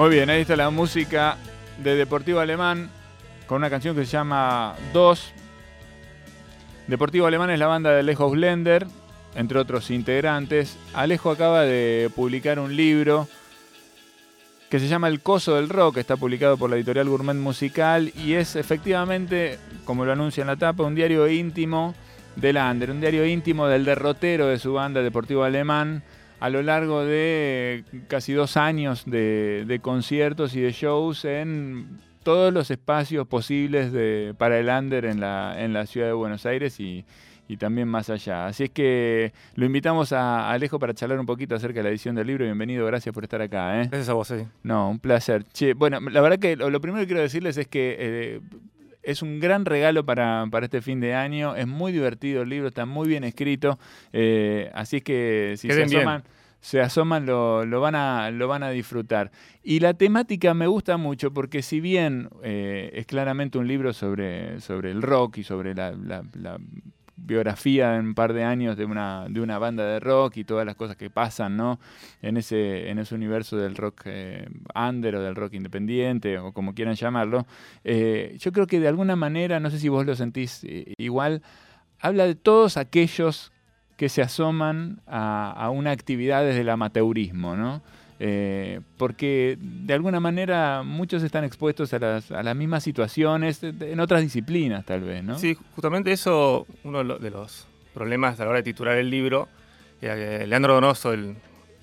Muy bien, ahí está la música de Deportivo Alemán con una canción que se llama Dos. Deportivo Alemán es la banda de Alejo Blender, entre otros integrantes. Alejo acaba de publicar un libro que se llama El Coso del Rock, está publicado por la editorial Gourmet Musical y es efectivamente, como lo anuncia en la tapa, un diario íntimo del under, un diario íntimo del derrotero de su banda Deportivo Alemán a lo largo de casi 2 años de conciertos y de shows en todos los espacios posibles para el under en la ciudad de Buenos Aires y también más allá. Así es que lo invitamos a Alejo para charlar un poquito acerca de la edición del libro. Bienvenido, gracias por estar acá. Gracias a vos, sí. No, un placer. Che, bueno, la verdad que lo primero que quiero decirles es que es un gran regalo para este fin de año. Es muy divertido el libro, está muy bien escrito. Así es que si se asoman lo van a disfrutar. Y la temática me gusta mucho porque si bien es claramente un libro sobre el rock y sobre la biografía en un par de años de una banda de rock y todas las cosas que pasan, ¿no? en ese universo del rock under o del rock independiente o como quieran llamarlo, yo creo que de alguna manera, no sé si vos lo sentís igual, habla de todos aquellos que se asoman a una actividad desde el amateurismo, ¿no? Porque de alguna manera muchos están expuestos a las mismas situaciones en otras disciplinas tal vez, ¿no? Sí, justamente eso, uno de los problemas a la hora de titular el libro, era que Leandro Donoso, el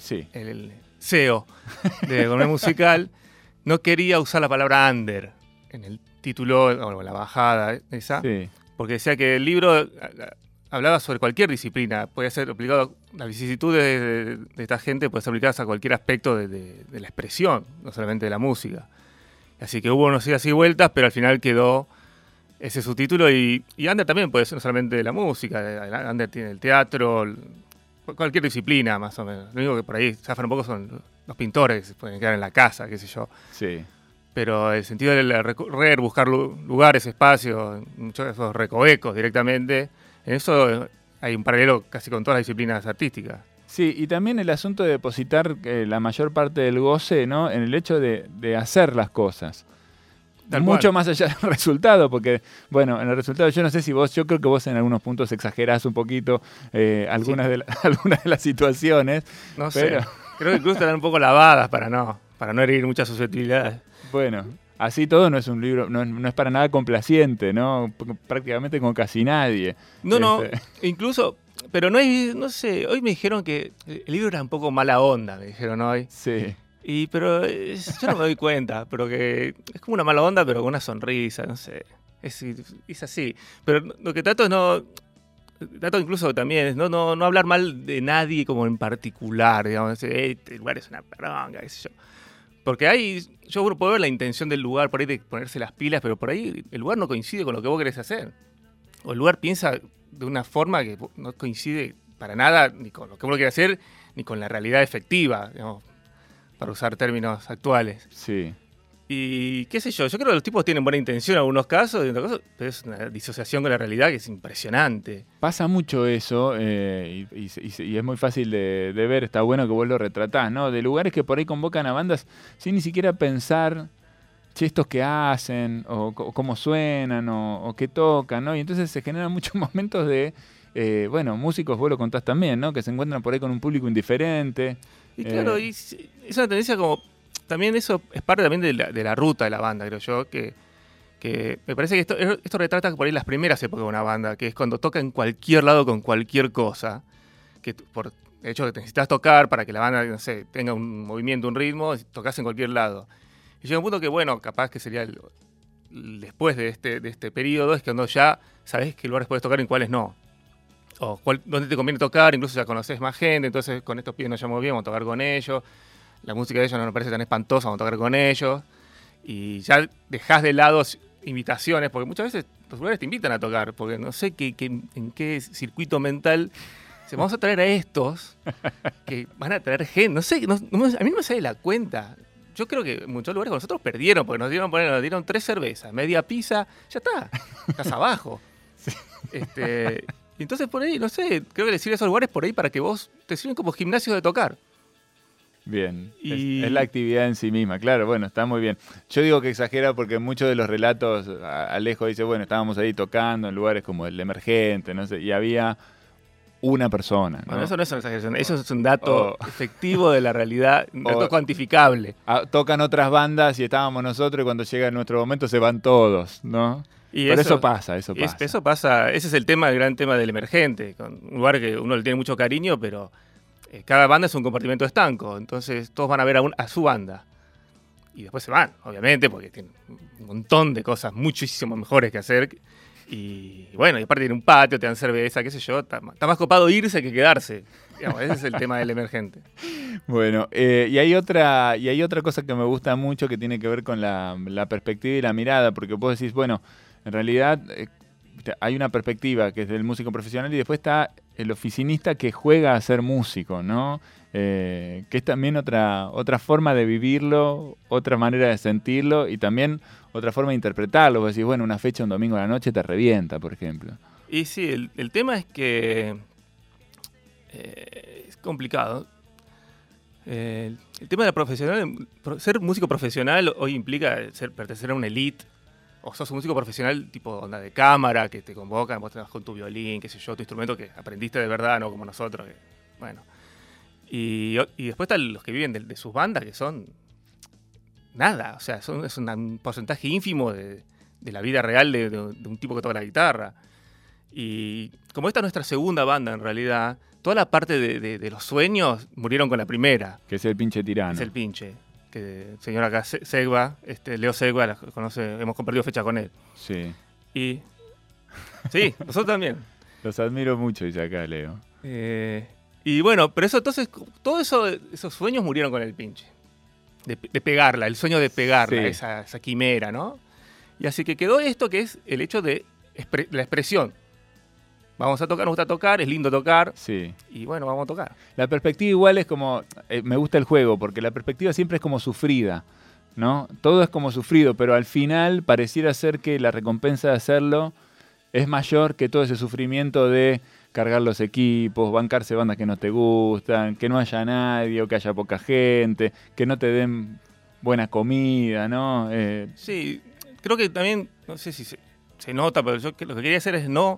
CEO de Gourmet Musical, no quería usar la palabra under en el título, o la bajada esa, sí, porque decía que el libro hablaba sobre cualquier disciplina, podía ser aplicado, las vicisitudes de esta gente pueden ser aplicadas a cualquier aspecto de la expresión, no solamente de la música. Así que hubo unos idas y vueltas, pero al final quedó ese subtítulo y under también puede ser no solamente de la música, under tiene el teatro, cualquier disciplina más o menos. Lo único que por ahí zafan un poco son los pintores que se pueden quedar en la casa, qué sé yo. Sí. Pero el sentido de recorrer, buscar lugares, espacios, muchos de esos recovecos directamente, en eso hay un paralelo casi con todas las disciplinas artísticas. Sí, y también el asunto de depositar la mayor parte del goce, ¿no? En el hecho de hacer las cosas. Mucho más allá del resultado, porque, bueno, en el resultado yo no sé si yo creo que vos en algunos puntos exagerás un poquito algunas de las situaciones. No sé, creo que incluso están un poco lavadas para no herir muchas susceptibilidades. Bueno, así todo no es un libro, no es para nada complaciente, ¿no? Prácticamente con casi nadie. No, incluso, pero no sé, hoy me dijeron que el libro era un poco mala onda, me dijeron hoy. Sí. Pero yo no me doy cuenta, pero que es como una mala onda, pero con una sonrisa, no sé. Es así. Pero lo que trato incluso también es no hablar mal de nadie como en particular, digamos, este lugar es una peronga, qué sé yo. Porque yo puedo ver la intención del lugar por ahí de ponerse las pilas, pero por ahí el lugar no coincide con lo que vos querés hacer. O el lugar piensa de una forma que no coincide para nada ni con lo que vos querés hacer, ni con la realidad efectiva, digamos, para usar términos actuales. Sí. Y qué sé yo creo que los tipos tienen buena intención en algunos casos, y en otros casos, pero es una disociación con la realidad que es impresionante. Pasa mucho eso, y es muy fácil de ver, está bueno que vos lo retratás, ¿no? De lugares que por ahí convocan a bandas sin ni siquiera pensar, estos que hacen, o cómo suenan, o qué tocan, ¿no? Y entonces se generan muchos momentos de, músicos, vos lo contás también, ¿no? Que se encuentran por ahí con un público indiferente. Y claro, es una tendencia como... También eso es parte también de la ruta de la banda, creo yo, que me parece que esto retrata por ahí las primeras épocas de una banda, que es cuando toca en cualquier lado con cualquier cosa, que por el hecho de que necesitas tocar para que la banda, no sé, tenga un movimiento, un ritmo, tocas en cualquier lado. Y llega un punto que, bueno, capaz que sería después de este periodo, es cuando ya sabés qué lugares puedes tocar y en cuáles no. O dónde te conviene tocar, incluso ya conoces más gente, entonces con estos pibes nos llevamos bien, vamos a tocar con ellos. La música de ellos no nos parece tan espantosa, vamos a tocar con ellos. Y ya dejás de lado invitaciones, porque muchas veces los lugares te invitan a tocar, porque no sé en qué circuito mental vamos a traer a estos que van a traer gente. No sé, a mí no me sale la cuenta. Yo creo que en muchos lugares con nosotros perdieron, porque nos dieron 3 cervezas, media pizza, ya está, estás abajo. Sí. Y entonces por ahí, no sé, creo que le sirve a esos lugares por ahí para que vos te sirven como gimnasio de tocar. Bien, Y- es la actividad en sí misma, claro, bueno, está muy bien. Yo digo que exagera porque muchos de los relatos, Alejo dice, bueno, estábamos ahí tocando en lugares como el Emergente, no sé, y había una persona, Bueno, ¿no? eso no es una exageración, eso es un dato O- efectivo de la realidad, un dato o- cuantificable. Tocan otras bandas y estábamos nosotros y cuando llega nuestro momento se van todos, ¿no? Y Pero eso pasa, eso pasa. Eso pasa, ese es el tema, el gran tema del Emergente, con un lugar que uno le tiene mucho cariño, pero cada banda es un compartimento estanco, entonces todos van a ver a su banda. Y después se van, obviamente, porque tienen un montón de cosas muchísimo mejores que hacer. Y bueno, y aparte tienen un patio, te dan cerveza, qué sé yo, está más copado irse que quedarse. Digamos, ese es el tema del Emergente. Bueno, y hay otra cosa que me gusta mucho que tiene que ver con la perspectiva y la mirada, porque vos decís, bueno, en realidad hay una perspectiva que es del músico profesional y después está el oficinista que juega a ser músico, ¿no? Que es también otra forma de vivirlo, otra manera de sentirlo y también otra forma de interpretarlo. Vos decís, bueno, una fecha un domingo a la noche te revienta, por ejemplo. Y sí, el tema es que es complicado. El tema de la profesional, ser músico profesional hoy implica pertenecer a una elite. O sos un músico profesional tipo onda de cámara, que te convocan, vos te vas con tu violín, qué sé yo, tu instrumento que aprendiste de verdad, no como nosotros. Bueno. Y después están los que viven de sus bandas, que son nada. O sea, es un porcentaje ínfimo de la vida real de un tipo que toca la guitarra. Y como esta es nuestra segunda banda, en realidad, toda la parte de los sueños murieron con la primera. Que es el pinche tirano. Es el pinche. Que el señor acá, Segva, Leo Segva, la conoce, hemos compartido fecha con él. Sí. Y sí, nosotros también. Los admiro mucho, dice acá Leo. Y bueno, pero eso entonces, esos sueños murieron con el pinche. De pegarla, el sueño de pegarla, Sí. esa quimera, ¿no? Y así que quedó esto que es el hecho de la expresión. Vamos a tocar, nos gusta tocar, es lindo tocar. Sí. Y bueno, vamos a tocar. La perspectiva igual es como, me gusta el juego, porque la perspectiva siempre es como sufrida, ¿no? Todo es como sufrido, pero al final pareciera ser que la recompensa de hacerlo es mayor que todo ese sufrimiento de cargar los equipos, bancarse bandas que no te gustan, que no haya nadie o que haya poca gente, que no te den buena comida, ¿no? Sí, creo que también, no sé si se nota, pero yo lo que quería hacer es no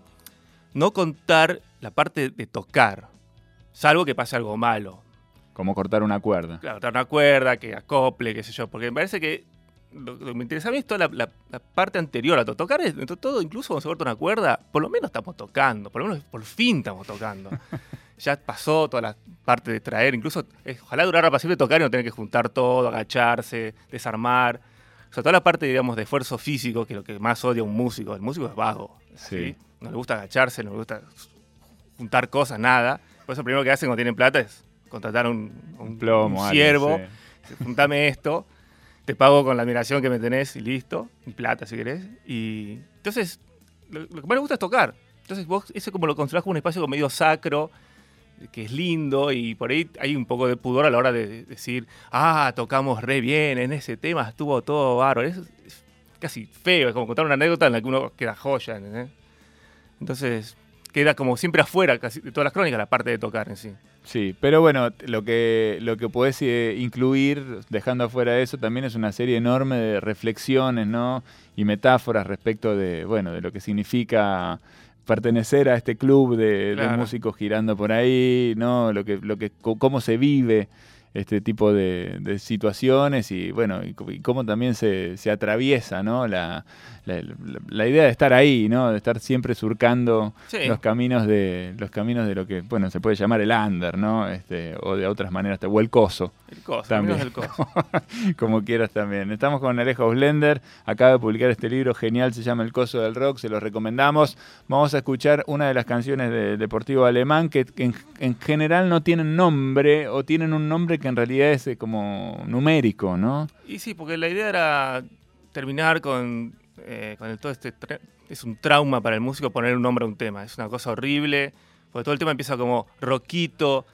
contar la parte de tocar, salvo que pase algo malo. Como cortar una cuerda. Claro, dar una cuerda, que acople, qué sé yo, porque me parece que lo que me interesa a mí es toda la parte anterior a tocar, es todo, incluso cuando se corta una cuerda, por lo menos estamos tocando, por lo menos por fin estamos tocando. Ya pasó toda la parte de traer, incluso ojalá durara para siempre tocar y no tener que juntar todo, agacharse, desarmar. O sea, toda la parte, digamos, de esfuerzo físico, que es lo que más odia un músico. El músico es vago. Sí. No le gusta agacharse, no le gusta juntar cosas, nada. Por eso lo primero que hacen cuando tienen plata es contratar un plomo, un siervo. alguien, Juntame esto, te pago con la admiración que me tenés y listo. Y plata, si querés. Y entonces, lo que más me gusta es tocar. Entonces vos, eso como lo considerás como un espacio como medio sacro, que es lindo, y por ahí hay un poco de pudor a la hora de decir, tocamos re bien, en ese tema estuvo todo bárbaro. Es casi feo, es como contar una anécdota en la que uno queda joya, ¿entendés? Entonces, queda como siempre afuera casi de todas las crónicas la parte de tocar en sí. Sí, pero bueno, lo que podés incluir, dejando afuera eso, también es una serie enorme de reflexiones, ¿no? Y metáforas respecto de, bueno, de lo que significa pertenecer a este club de Claro. músicos girando por ahí, ¿no? Cómo se vive este tipo de situaciones y bueno, y cómo también se atraviesa, ¿no? La idea de estar ahí, ¿no? De estar siempre surcando Sí. los caminos de lo que, bueno, se puede llamar el under, ¿no? O de otras maneras, o el coso. El coso, También. menos el coso. Como quieras también. Estamos con Alejo Blender, acaba de publicar este libro genial, se llama El Coso del Rock, se lo recomendamos. Vamos a escuchar una de las canciones de Deportivo Alemán que en general no tienen nombre o tienen un nombre que en realidad es como numérico, ¿no? Y sí, porque la idea era terminar con todo este... Es un trauma para el músico poner un nombre a un tema. Es una cosa horrible, porque todo el tema empieza como rockito,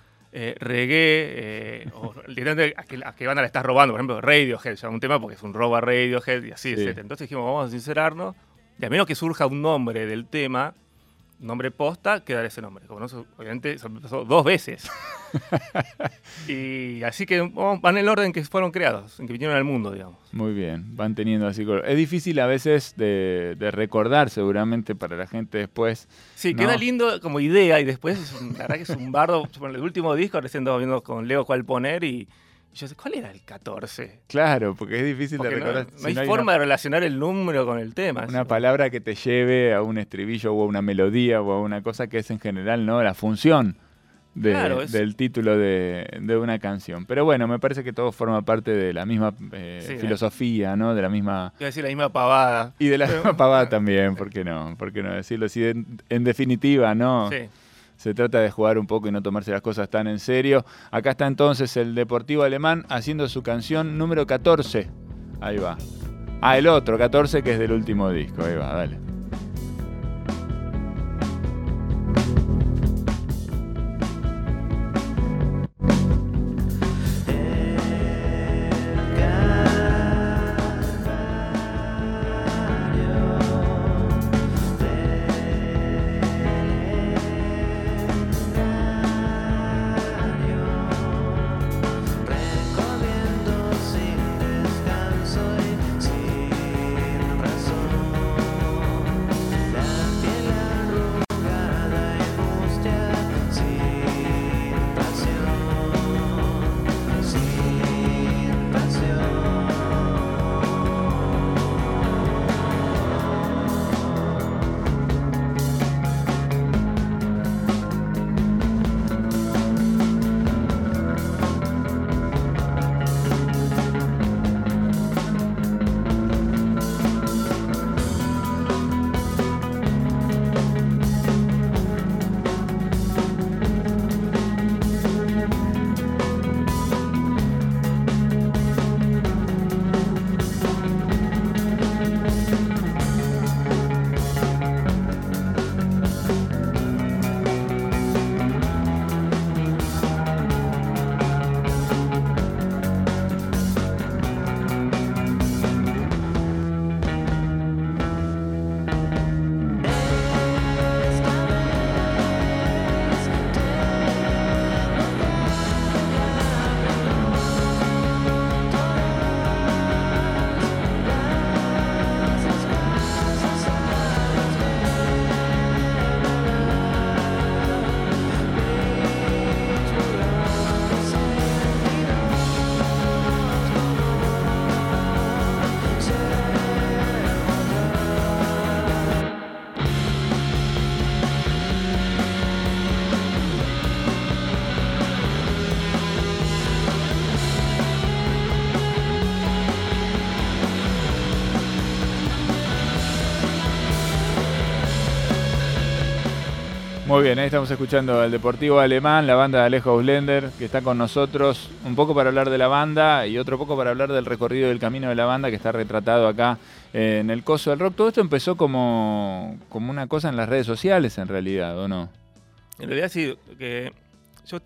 reggae, o literalmente a qué banda le estás robando. Por ejemplo, Radiohead, se llama un tema porque es un robo a Radiohead y así, Sí. etc. Entonces dijimos, vamos a sincerarnos, y a menos que surja un nombre del tema, nombre posta, queda ese nombre. Como no, obviamente eso me pasó 2 veces. Y así que van en el orden que fueron creados, en que vinieron al mundo, digamos. Muy bien, van teniendo así. Es difícil a veces de recordar seguramente para la gente después. Sí, ¿no? queda lindo como idea y después la verdad que es un bardo. Bueno, el último disco recién estaba viendo con Leo cuál poner y yo sé, ¿cuál era el 14? Claro, porque es difícil Porque de recordar. no hay forma de relacionar el número con el tema. Una palabra que te lleve a un estribillo o a una melodía o a una cosa que es en general, ¿no? La función del título de una canción. Pero bueno, me parece que todo forma parte de la misma filosofía, ¿no? De la misma... Iba a decir la misma pavada. Y de la misma pavada también, ¿por qué no? ¿Por qué no decirlo? Si en definitiva, ¿no? Sí. Se trata de jugar un poco y no tomarse las cosas tan en serio. Acá está entonces el Deportivo Alemán haciendo su canción número 14. Ahí va. El otro, 14, que es del último disco. Ahí va, dale. Muy bien, ahí estamos escuchando al Deportivo Alemán, la banda de Alejo Auslender, que está con nosotros un poco para hablar de la banda y otro poco para hablar del recorrido del camino de la banda que está retratado acá en el Coso del Rock. Todo esto empezó como una cosa en las redes sociales, en realidad, ¿o no? En realidad sí, que yo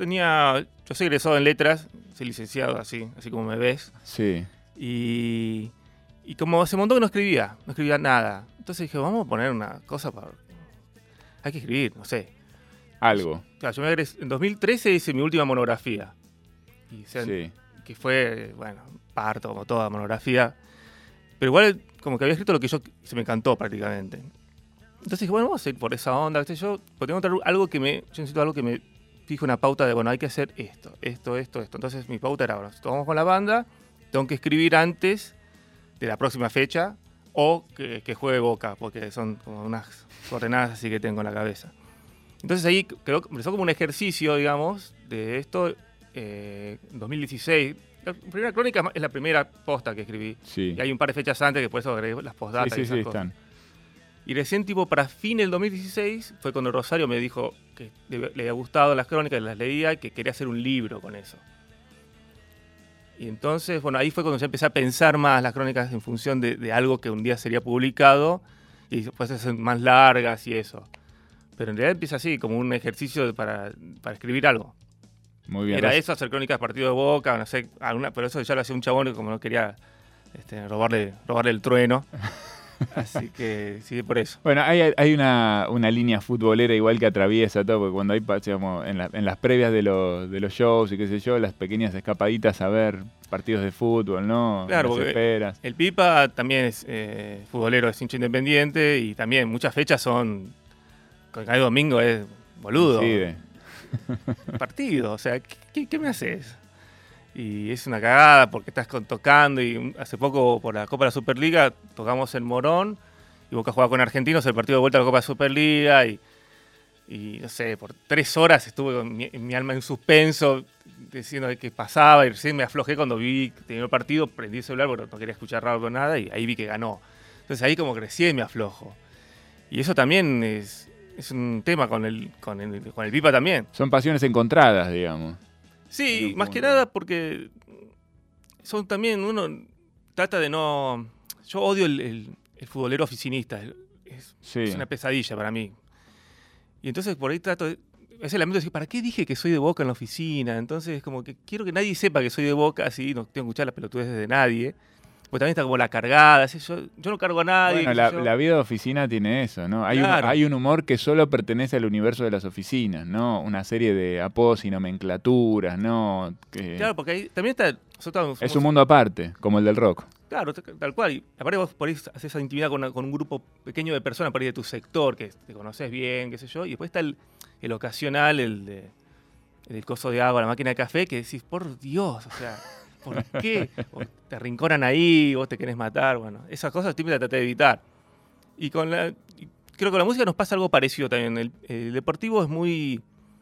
soy egresado en letras, soy licenciado así como me ves. Sí. Y como hace un montón que no escribía nada. Entonces dije, vamos a poner una cosa hay que escribir, no sé. Algo. Claro, yo en 2013 hice mi última monografía. Que fue, bueno, parto, como toda monografía. Pero igual, como que había escrito lo que se me encantó prácticamente. Entonces dije, bueno, vamos a ir por esa onda. Yo tengo que algo yo necesito algo que me fije una pauta de, bueno, hay que hacer esto. Entonces mi pauta era, bueno, si vamos con la banda, tengo que escribir antes de la próxima fecha o que juegue Boca, porque son como unas coordenadas así que tengo en la cabeza. Entonces ahí empezó como un ejercicio, digamos, de esto en 2016. La primera crónica es la primera posta que escribí. Sí. Y hay un par de fechas antes que por eso agregué las postdatas y esas cosas. Están. Y recién para fin del 2016 fue cuando Rosario me dijo que le había gustado las crónicas, las leía y que quería hacer un libro con eso. Y entonces, bueno, ahí fue cuando ya empecé a pensar más las crónicas en función de algo que un día sería publicado y después se hacen más largas y eso. Pero en realidad empieza así, como un ejercicio para escribir algo. Muy bien. Era eso, hacer crónicas de partido de Boca, no sé, pero eso ya lo hacía un chabón que como no quería robarle el trueno. Así que sí, por eso. Bueno, hay una línea futbolera igual que atraviesa todo, porque cuando hay, digamos, en las previas de los shows y qué sé yo, las pequeñas escapaditas a ver partidos de fútbol, ¿no? Claro, Las porque esperas. el Pipa también es futbolero, es hincha independiente y también muchas fechas son, con cada domingo es boludo. Coincide. Partido, o sea, ¿qué me haces? Y es una cagada porque estás tocando y hace poco por la Copa de la Superliga tocamos en Morón y Boca jugaba con Argentinos el partido de vuelta a la Copa de la Superliga y no sé, por 3 horas estuve con mi alma en suspenso diciendo qué pasaba y recién me aflojé cuando vi que tenía el partido, prendí el celular porque no quería escuchar radio con nada y ahí vi que ganó. Entonces ahí como crecí y me aflojo. Y eso también es un tema con el Pipa también. Son pasiones encontradas, digamos. Sí, más que nada porque son también, uno trata de no... Yo odio el futbolero oficinista, es una pesadilla para mí. Y entonces por ahí trato de... Es el lamento de decir, ¿para qué dije que soy de Boca en la oficina? Entonces como que quiero que nadie sepa que soy de Boca, así no tengo que escuchar las pelotudeces de nadie. Porque también está como la cargada, ¿sí? Yo no cargo a nadie. Bueno, la vida de oficina tiene eso, ¿no? Claro. Hay un humor que solo pertenece al universo de las oficinas, ¿no? Una serie de apodos y nomenclaturas, ¿no? Claro, porque ahí también está... Es un mundo aparte, como el del rock. Claro, tal cual. Y aparte vos por ahí haces esa intimidad con un grupo pequeño de personas por ahí de tu sector, que te conoces bien, qué sé yo. Y después está el ocasional, el coso de agua, la máquina de café, que decís, por Dios, o sea... ¿Por qué? O te arrinconan ahí, vos te querés matar, bueno, esas cosas siempre las traté de evitar. Y creo que con la música nos pasa algo parecido también. El deportivo es muy...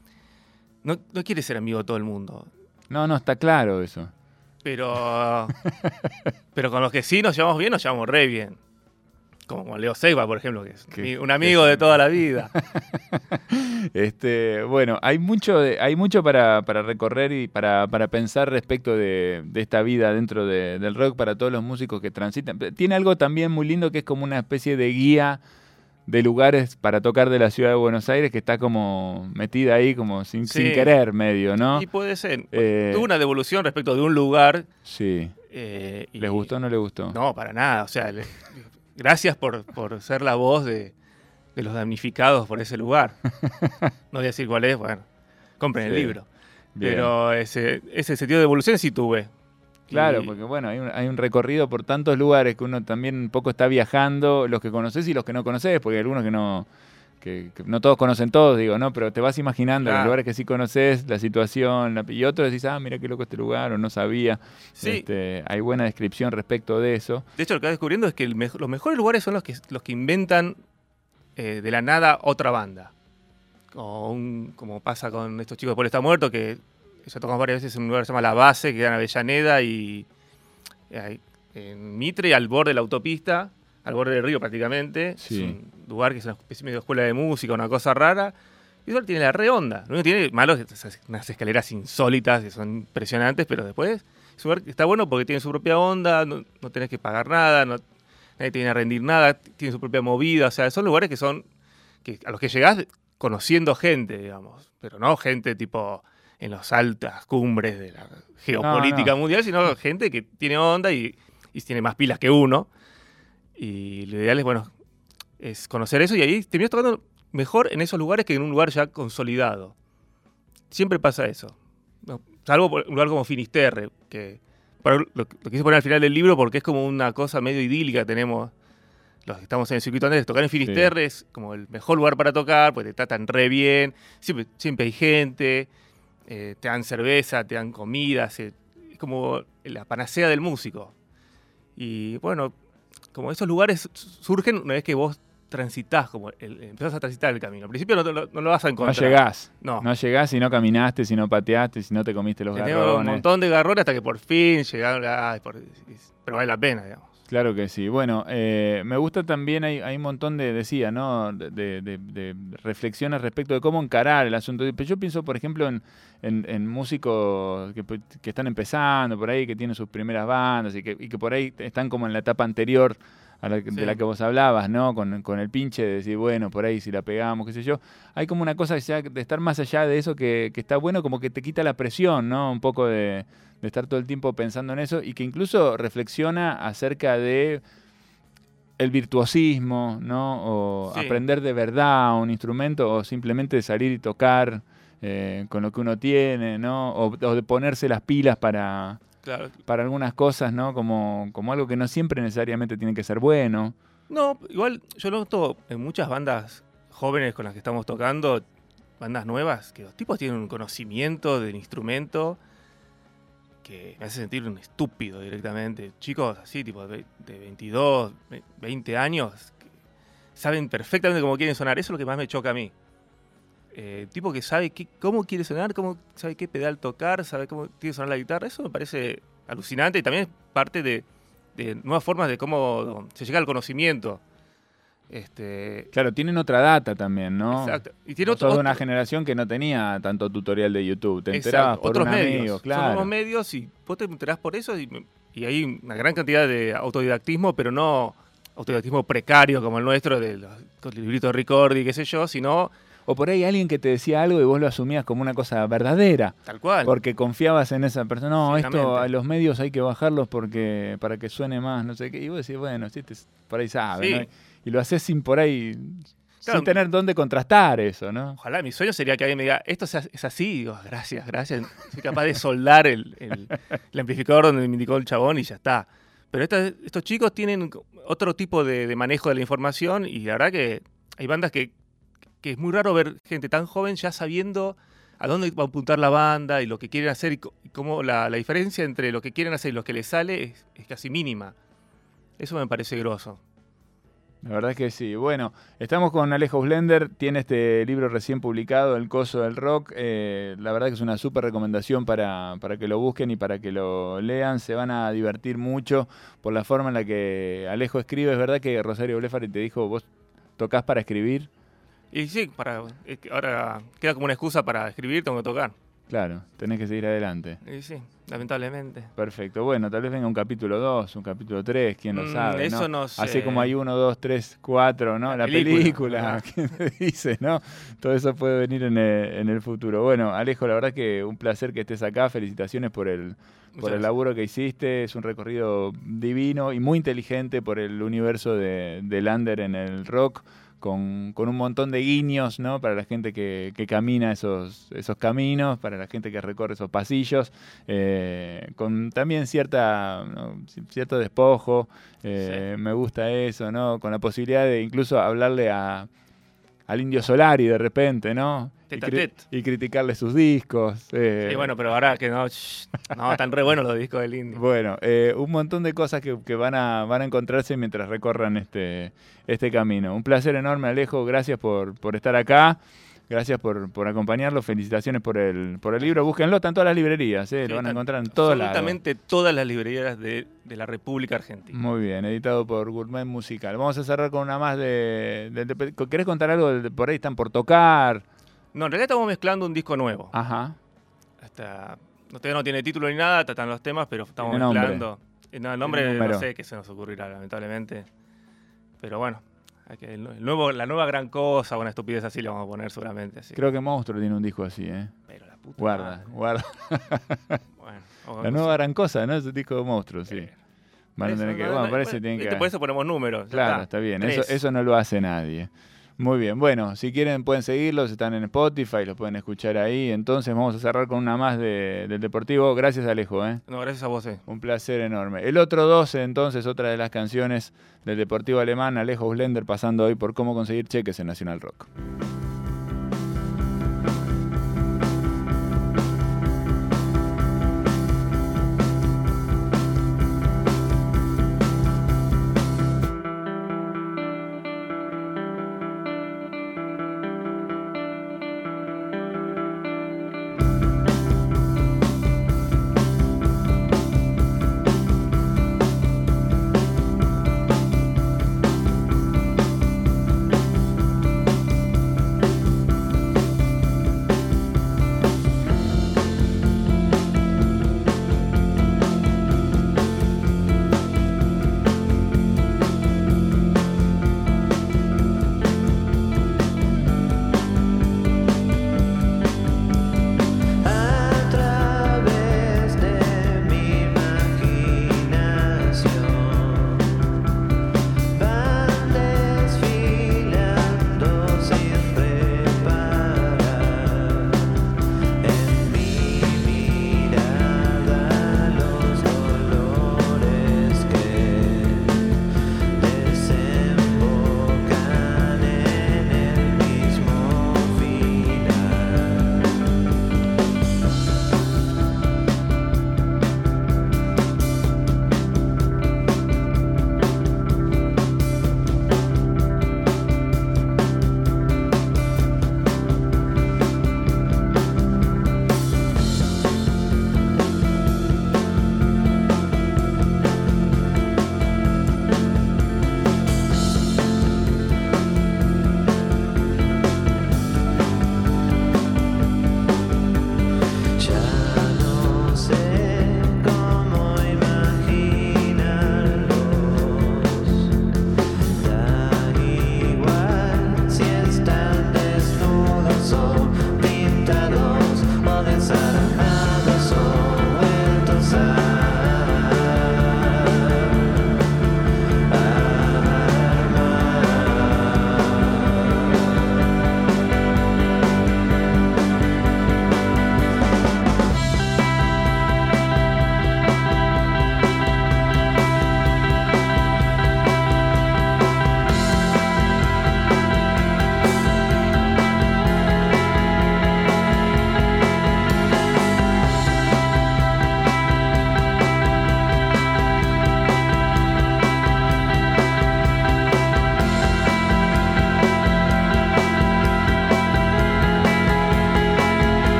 No quiere ser amigo de todo el mundo. No, está claro eso. Pero con los que sí nos llevamos bien, nos llevamos re bien. Como con Leo Seiba, por ejemplo, que es un amigo de toda la vida. Bueno, hay mucho para recorrer y para pensar respecto de esta vida dentro del rock para todos los músicos que transitan. Tiene algo también muy lindo que es como una especie de guía de lugares para tocar de la ciudad de Buenos Aires que está como metida ahí como sin querer medio, ¿no? Y puede ser. Tuvo una devolución respecto de un lugar. Sí. ¿Les gustó o no les gustó? No, para nada. O sea, gracias por ser la voz de los damnificados por ese lugar. No voy a decir cuál es, bueno, compren el libro. Bien. Pero ese sentido de evolución sí tuve. Claro, porque bueno, hay un recorrido por tantos lugares que uno también un poco está viajando, los que conoces y los que no conoces, porque hay algunos que no todos conocen todos, digo, ¿no? Pero te vas imaginando los lugares que sí conoces, la situación, y otros decís, mira qué loco este lugar, o no sabía. Sí. Hay buena descripción respecto de eso. De hecho, lo que vas descubriendo es que los mejores lugares son los que inventan de la nada otra banda. Como pasa con estos chicos de Paul está muerto, que ya tocamos varias veces en un lugar que se llama La Base, que queda en Avellaneda y en Mitre, al borde de la autopista, al borde del río prácticamente. Sí. Es un lugar que es una especie de escuela de música, una cosa rara. Y eso tiene la re onda. Lo único que tiene malo es unas escaleras insólitas que son impresionantes, pero después es un lugar que está bueno porque tiene su propia onda, no tenés que pagar nada, nadie te viene a rendir nada, tiene su propia movida. O sea, son lugares que a los que llegás conociendo gente, digamos. Pero no gente tipo en las altas cumbres de la geopolítica mundial, sino gente que tiene onda y tiene más pilas que uno. Y lo ideal es, bueno, es conocer eso y ahí terminas tocando mejor en esos lugares que en un lugar ya consolidado. Siempre pasa eso. No, salvo por un lugar como Finisterre, que lo quise poner al final del libro porque es como una cosa medio idílica. Tenemos los que estamos en el circuito antes, tocar en Finisterre es como el mejor lugar para tocar, porque te tratan re bien, siempre hay gente, te dan cerveza, te dan comida, es como la panacea del músico. Y bueno, como esos lugares surgen una vez que vos transitas, como empezás a transitar el camino. Al principio no lo vas a encontrar. No llegás. No llegás si no caminaste, si no pateaste, si no te comiste los garrones. Tenemos un montón de garrones hasta que por fin llegaron. Pero vale la pena, digamos. Claro que sí. Bueno, me gusta también, hay un montón decía, ¿no? De reflexiones respecto de cómo encarar el asunto. Pero yo pienso, por ejemplo, en músicos que están empezando por ahí, que tienen sus primeras bandas y que por ahí están como en la etapa anterior de la que vos hablabas, ¿no? Con el pinche de decir, bueno, por ahí si la pegamos, qué sé yo. Hay como una cosa ya de estar más allá de eso que está bueno, como que te quita la presión, ¿no? Un poco de estar todo el tiempo pensando en eso y que incluso reflexiona acerca de el virtuosismo, ¿no? O Sí. aprender de verdad un instrumento, o simplemente salir y tocar con lo que uno tiene, ¿no? O de ponerse las pilas para Claro. algunas cosas, ¿no? Como algo que no siempre necesariamente tiene que ser bueno. No, igual yo noto en muchas bandas jóvenes con las que estamos tocando, bandas nuevas, que los tipos tienen un conocimiento del instrumento que me hace sentir un estúpido directamente. Chicos así, tipo de 22, 20 años, que saben perfectamente cómo quieren sonar. Eso es lo que más me choca a mí. Tipo que sabe cómo quiere sonar, sabe qué pedal tocar, sabe cómo tiene que sonar la guitarra. Eso me parece alucinante y también es parte de nuevas formas de cómo se llega al conocimiento. Claro, tienen otra data también, ¿no? Exacto. Y tiene Vos sos de una generación que no tenía tanto tutorial de YouTube. Te exacto, enterabas por otros un medios. amigo, Son claro. unos medios y vos te enterás por eso y hay una gran cantidad de autodidactismo, pero no autodidactismo precario como el nuestro, con el librito de Ricordi, qué sé yo, sino O por ahí alguien que te decía algo y vos lo asumías como una cosa verdadera. tal cual. Porque confiabas en esa persona. No, esto Exactamente. a los medios hay que bajarlos para que suene más, no sé qué. Y vos decís, bueno, sí, por ahí sabe, Sí. ¿no? Y lo haces sin por ahí, Claro. sin tener dónde contrastar eso, ¿no? Ojalá, mi sueño sería que alguien me diga, esto es así, y digo, gracias. Soy capaz de soldar el amplificador donde me indicó el chabón y ya está. Pero estos chicos tienen otro tipo de manejo de la información y la verdad que hay bandas que es muy raro ver gente tan joven ya sabiendo a dónde va a apuntar la banda y lo que quieren hacer y cómo la diferencia entre lo que quieren hacer y lo que les sale es casi mínima. Eso me parece grosso. La verdad es que sí. Bueno, estamos con Alejo Blender, tiene este libro recién publicado, El Coso del Rock. La verdad que es una súper recomendación para que lo busquen y para que lo lean. Se van a divertir mucho por la forma en la que Alejo escribe. Es verdad que Rosario Blefari te dijo, vos tocás para escribir. Y sí, ahora queda como una excusa para escribir, tengo que tocar. Claro, tenés que seguir adelante. Y sí, lamentablemente. Perfecto. Bueno, tal vez venga un capítulo 2, un capítulo 3, quién lo sabe, eso ¿no? no sé. Así como hay 1, 2, 3, 4, ¿no? La película, ¿quién te dice, no? Todo eso puede venir en el futuro. Bueno, Alejo, la verdad que un placer que estés acá. Felicitaciones por el laburo que hiciste. Es un recorrido divino y muy inteligente por el universo de Lander en el rock. Con un montón de guiños, ¿no? Para la gente que camina esos caminos, para la gente que recorre esos pasillos, con también cierto despojo, Sí. me gusta eso, ¿no? Con la posibilidad de incluso hablarle al Indio Solari de repente, ¿no? Y criticarle sus discos. Sí, bueno, pero ahora que no, están re buenos los discos del Indio. Bueno, un montón de cosas que van a encontrarse mientras recorran este camino. Un placer enorme, Alejo. Gracias por estar acá. Gracias por acompañarlo. Felicitaciones por el libro. Búsquenlo, están todas las librerías, lo van a encontrar en todos lados. Absolutamente todas las librerías de la República Argentina. Muy bien, editado por Gourmet Musical. Vamos a cerrar con una más ¿querés contar algo? Por ahí están por tocar. No, en realidad estamos mezclando un disco nuevo. Ajá. Todavía no tiene título ni nada, tratan los temas, pero estamos ¿Tiene mezclando. No, el nombre número? no sé qué se nos ocurrirá, lamentablemente. Pero bueno, la nueva gran cosa, una estupidez así le vamos a poner seguramente. Así. Creo que Monstruo tiene un disco así, ¿eh? Pero la puta Guarda. Bueno, La nueva gran cosa, ¿no? Ese disco de Monstruo, sí. Van a tener que... Bueno, parece que tienen que... Por eso ponemos números. Claro, está bien. 3. Eso no lo hace nadie. Muy bien. Bueno, si quieren pueden seguirlos, están en Spotify, los pueden escuchar ahí. Entonces vamos a cerrar con una más del Deportivo. Gracias, Alejo. No, gracias a vos. Un placer enorme. El otro 12, entonces, otra de las canciones del Deportivo Alemán, Alejo Blender, pasando hoy por cómo conseguir cheques en Nacional Rock.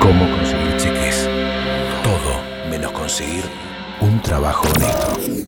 cómo conseguir cheques. Todo menos conseguir un trabajo honesto.